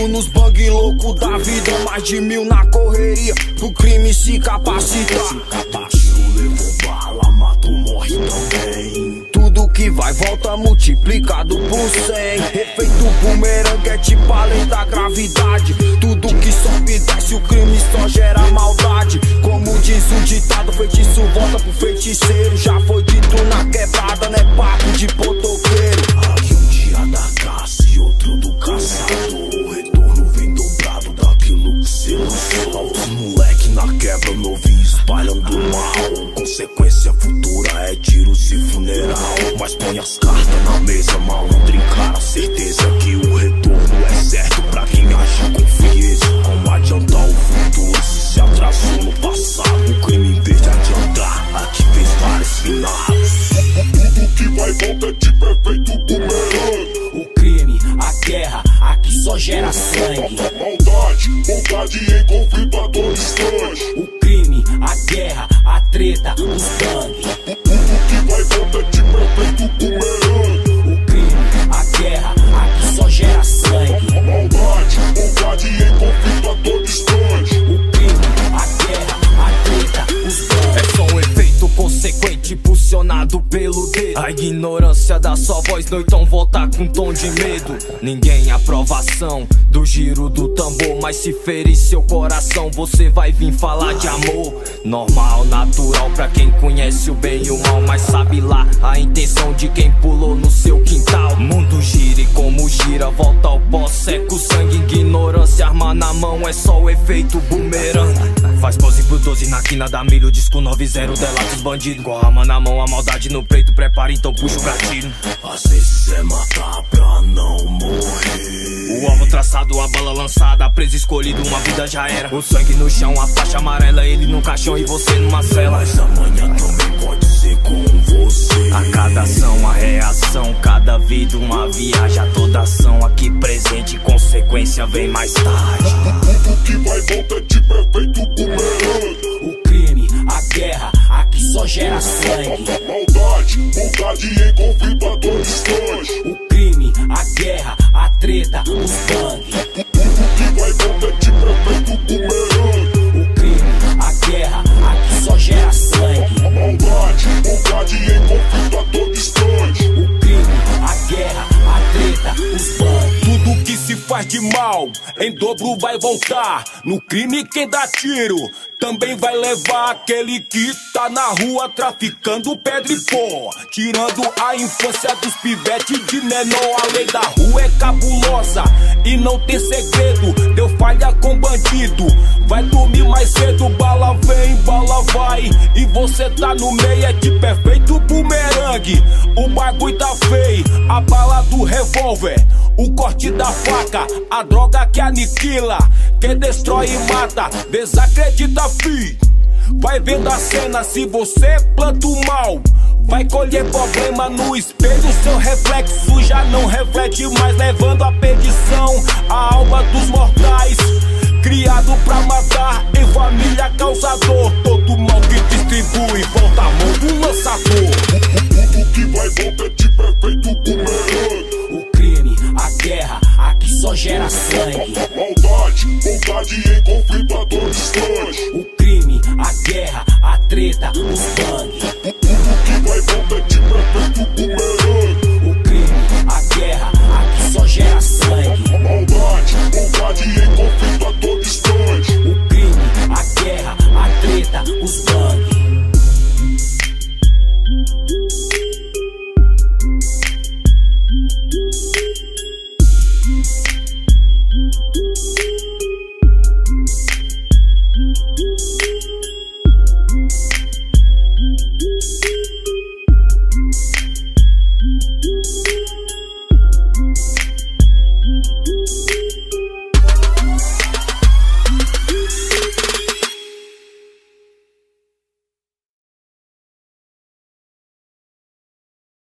Tamo nos bang louco da vida, mais de 1000 na correria, pro crime se capacita. Tiro levou bala, matou, morre também. Tudo que vai volta multiplicado por 100. Efeito bumerangue é tipo a lei da gravidade. Tudo que sobe e desce, o crime só gera maldade. Como diz o ditado, feitiço volta pro feiticeiro. Já foi dito na quebrada, né, papo de potoqueiro. Aqui um dia da caça e outro do caçador. O retorno vem dobrado daquilo que cê lançou. Os moleque na quebra, novinho espalhando mal. Consequência futura é tiros e funeral. Mas põe as cartas na mesa, malandro, encara a certeza que o retorno é certo pra quem age com frieza. Como adiantar o futuro se atrasou no passado? O crime em vez de adiantar, aqui fez vários finados. Tudo que vai volta é tipo efeito bumerangue. O crime, a guerra, aqui só gera sangue. Maldade, vontade em conflito a todo instante. O crime, a guerra, a treta, os gangues. Tudo que vai volta é tipo efeito bumerangue. O crime, a guerra, aqui só gera sangue. Maldade, vontade em conflito a todo instante. O crime, a guerra, a treta, os gangues. É só um efeito consequente impulsionado pelo dedo. A ignorância da sua voz, noitão, volta com tom de medo. Ninguém aprovação do giro do tambor, mas se ferir seu coração, você vai vir falar de amor. Normal, natural pra quem conhece o bem e o mal, mas sabe lá a intenção de quem pulou no seu quintal. Mundo gira e como gira, volta ao pó, seca o sangue. Ignorância, arma na mão, é só o efeito bumerangue. Faz pose pro 12 na quina da milho, disco 90 delata os bandidos. Com a arma na mão, a maldade no peito, prepara então puxa o gatilho. Às vezes é matar pra não morrer. O alvo traçado, a bala lançada, preso escolhido, uma vida já era. O sangue no chão, a faixa amarela, ele no caixão e você numa cela. Mas amanhã também pode ser com você. A cada ação, a reação, cada vida uma viagem. A toda ação aqui presente, consequência vem mais tarde. Tudo que vai volta é tipo efeito bumerangue. O crime, a guerra, aqui só gera sangue. Maldade, vontade em conflito a todo instante. O crime, a guerra, a treta, os gangues. Tudo que vai volta é tipo efeito bumerangue. O crime, a guerra, aqui só gera sangue. Maldade, vontade em conflito a todo instante. O crime, a guerra, a treta, os gangues. Tudo que se faz de mal, em dobro vai voltar. No crime quem dá tiro, também vai levar aquele que tá na rua traficando pedra e pó. Tirando a infância dos pivetes de menor. A lei da rua é cabulosa e não tem segredo. Deu falha com bandido, vai dormir mais cedo. Bala vem, bala vai, e você tá no meio. É de perfeito bumerangue, o bagulho tá feio. A bala do revólver, o corte da faca, a droga que aniquila, quem destrói e mata, desacredita, fi. Vai vendo a cena, se você planta o mal, vai colher problema no espelho. Seu reflexo já não reflete mais, levando a perdição a alma dos mortais. Criado pra matar, em família causador. Todo mal que distribui, volta a mão do lançador. Tudo que vai volta é tipo efeito bumerangue. O crime, a guerra, aqui só gera sangue. Maldade, vontade em conflito a todo instante. O